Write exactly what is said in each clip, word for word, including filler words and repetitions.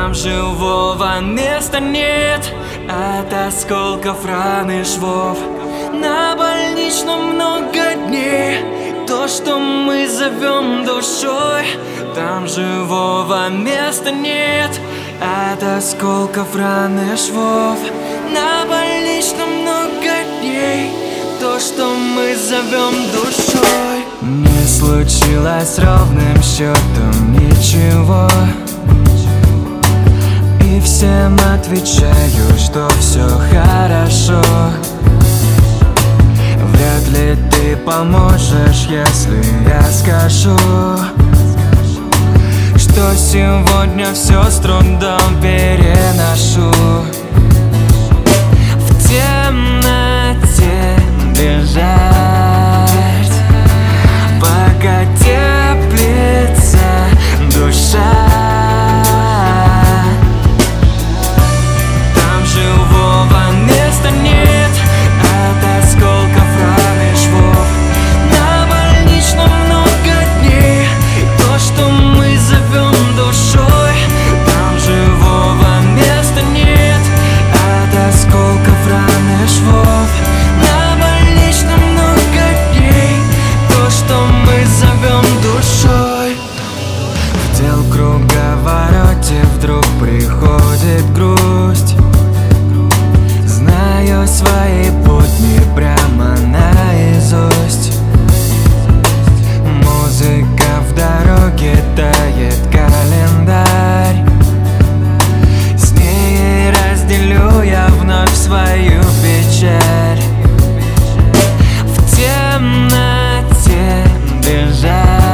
Там живого места нет от осколков ран и швов. На больничном много дней, то, что мы зовем душой. Там живого места нет от осколков ран и швов. На больничном много дней, то, что мы зовем душой. Не случилось ровным счетом ничего, и всем отвечаю, что все хорошо. Вряд ли ты поможешь, если я скажу, что сегодня все с трудом переношу. В темноте бежать, пока теплится душа. Там живого места нет от осколков ран и швов. На больничном много дней, то, что мы зовем душой. Там живого места нет от осколков ран и швов. На больничном много дней, то, что мы зовем душой. В дел круговороте вдруг приходит грусть. Знаю свои будни прямо наизусть. Музыка в дороге, тает календарь. С ней разделю я вновь свою печаль. В темноте бежать,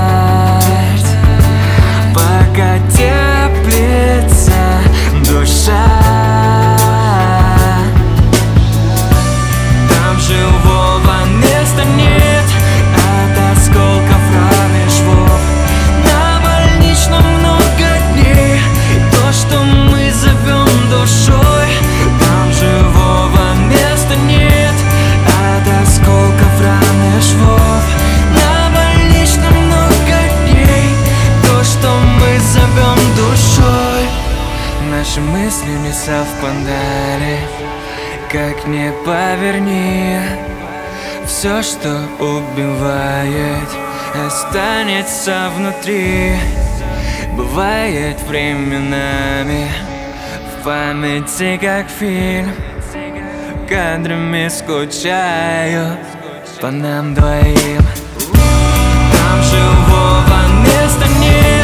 пока теплится душа. Там живого места нет от осколков ран и швов. На больничном много дней, то, что мы зовем душой. Там живого места нет от осколков ран и швов. На больничном много дней, то, что мы зовем душой. Наши мысли не совпадали, как ни поверни. Все, что убивает, останется внутри. Бывает временами в памяти, как фильм, кадрами скучаю по нам двоим. Там живого места нет